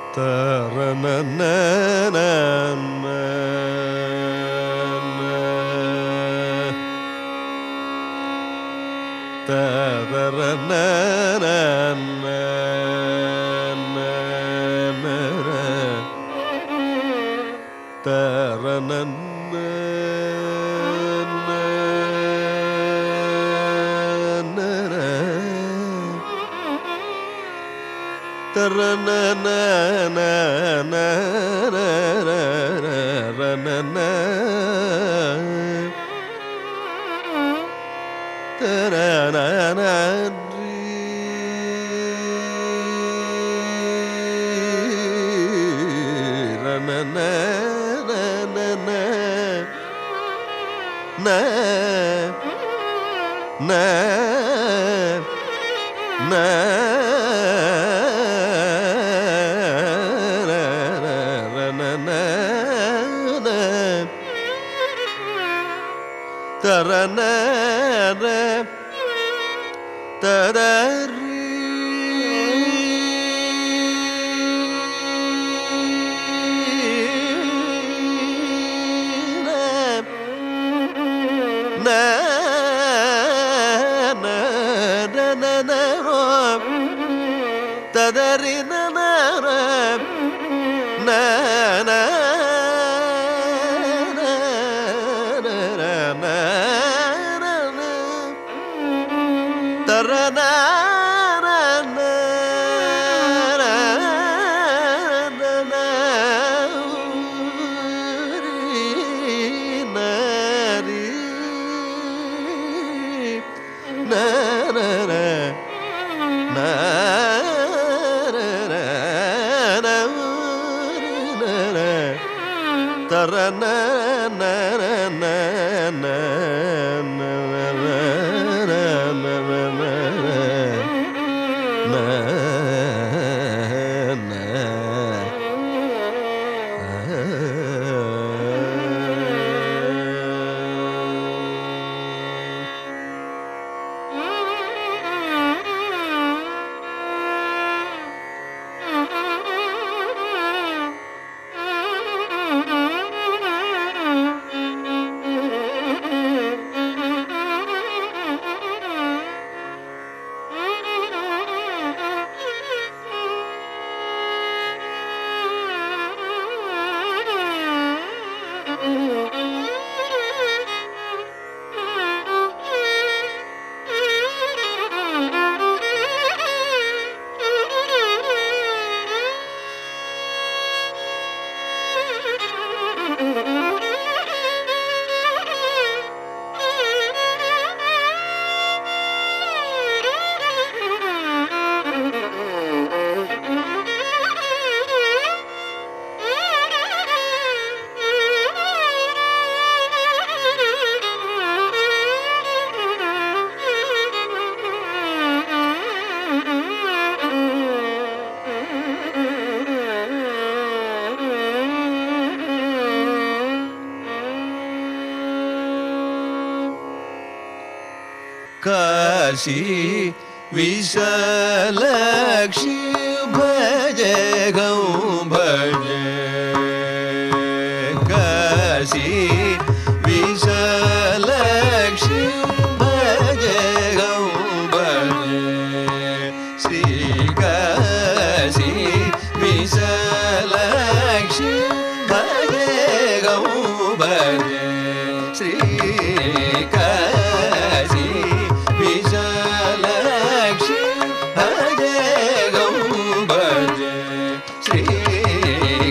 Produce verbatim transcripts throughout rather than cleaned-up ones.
काशी विशालाक्षी भजे गौ भजे काशी विशालाक्षी भजे गौ भजे श्री काशी विशालाक्षी भजे गौ भजे श्री विशालाक्षी भजे गौ भजे श्री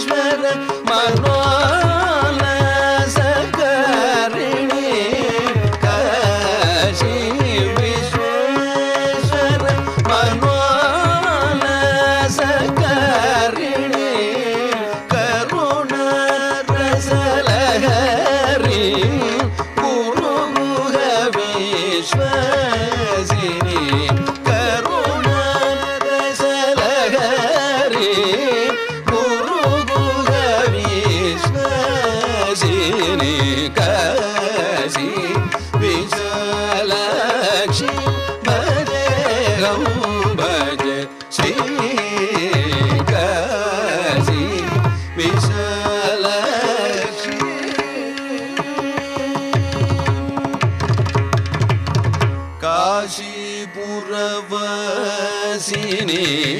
விஸ்வேஸ்வர மனோலசகரிணி காசி விஸ்வேஸ்வர மனோலசகரிணி கருணரசலஹரி குருகுஹ விஸ்வசினி கருணரசலஹரி குருகுஹ விஸ்வசினி காசி விசாலாக்ஷி பஜேகம் பஜ ஸ்ரீ காசி விசாலாக்ஷி காசிபுரவாசினி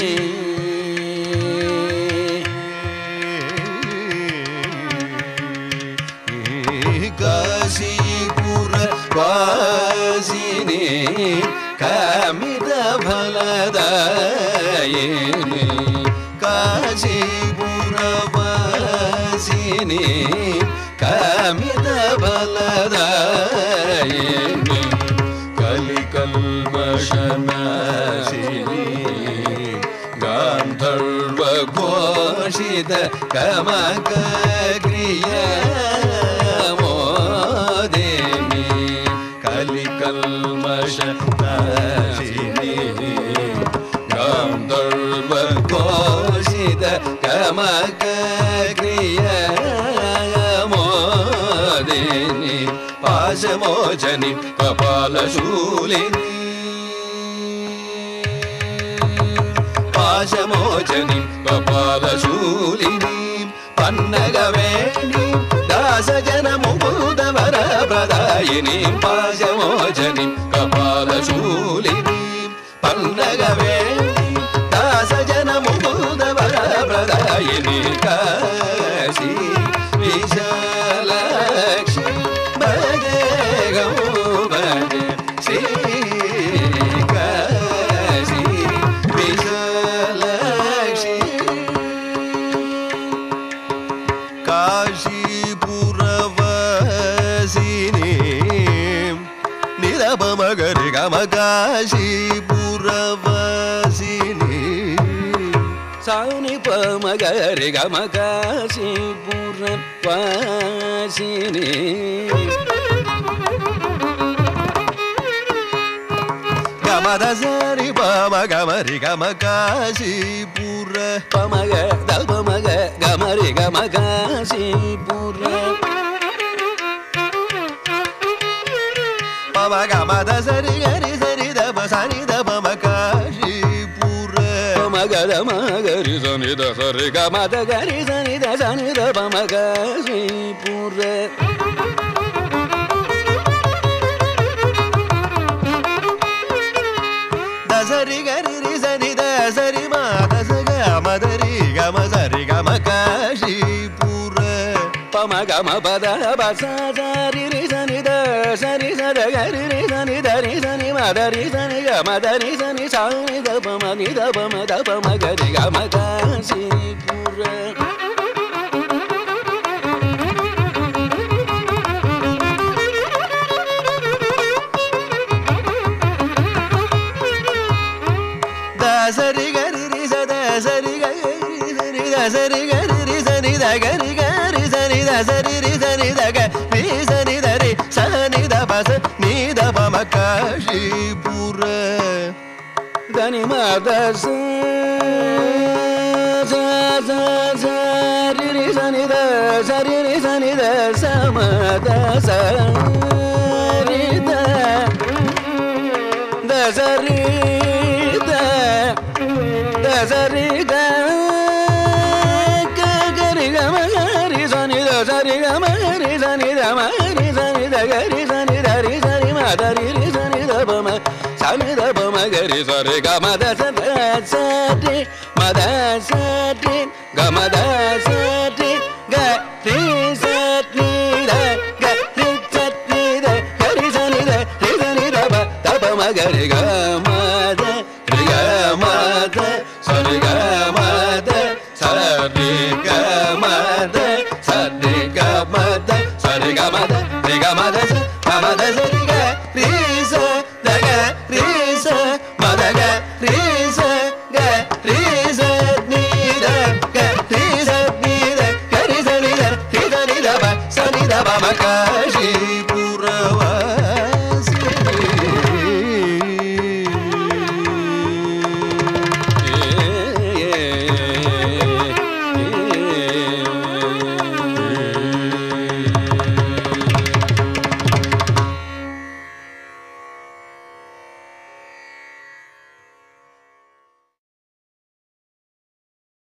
காசிபுரவாசினி காமித பலதாயினி காசிபுரவாசினி காமித பலதாயினி கலிகல்மஷநாசினி காந்தர்வ கோஷித கமகக்ரிய மோதினி கலிகல்மஷநாசினி காந்தர்வ கோஷித கமகக்ரிய மோதினி பாசமோச்சனி கபாலசூலினி பாசமோச்சனி கபாலசூலினி பன்னகவேணி தாசஜன முகுதவர பிரதாயினி பாசமோச்சனி கபாலசூலினி பன்னகவேணி தாசஜன முகுதவர பிரதாயினி காசி விசாலாக்ஷி பஜேகம் பஜ ஸ்ரீ காசி விசாலாக்ஷி காசிபுரவாசினி நிரபமகரி கம காசிபுரவாசினி சானி பமகரி கம காசிபுரவாசினி கமதசரி பம கமரி கம காசிபுர பமக தபமக கமரி கம காசிபுர பம கமதசரி கரி சரி தப சரி தபம காசிபுர பமக தமகரி சனி தசரி கமத கரி சனி தசனி தபம காசிபுர சரி கரி ரி சரி த சரி மா தச கம தரி கம சரி கம காசிபுர பம கம பத பச சரி ரி சனி த சரி சத கரி ரி சனி தரி சனி ம தரி சனி கம தரி சனி சனி த பம நி த பம த பம கரி கம காசிபுர சரி கரி ரி சத சரி கரி சரி த சரி கரி ரி சனி த கரி கரி சனி த சரி ரி சனி த கரி சனி த ரி சனி த பச நீ த பம காசிபுர தனி மத சரி ரி சனி த சரி ரி சனி த சம த சரி த த சரி சரி கரி கம கரி சனி த சரி கம கரி சனி த மரி சனி த கரி சனி த ரி சரி ம த ரி ரி சனி த பம சனி த பம கரி சரி கம த சரி ம த சரி கம த சரி க ரி சரி த க ரி சரி த கரி சனி த ரி சனி த ப த பம கரி கம த ரி கம த சரி கம த சரி gamada sari gamada sari gamada re gamada gamada sari ga re sa da ga re sa ma da ga re sa ga re sa ni da ga re sa ni da ga re sa ni da re sa ni da ba sa ni da ba ma ga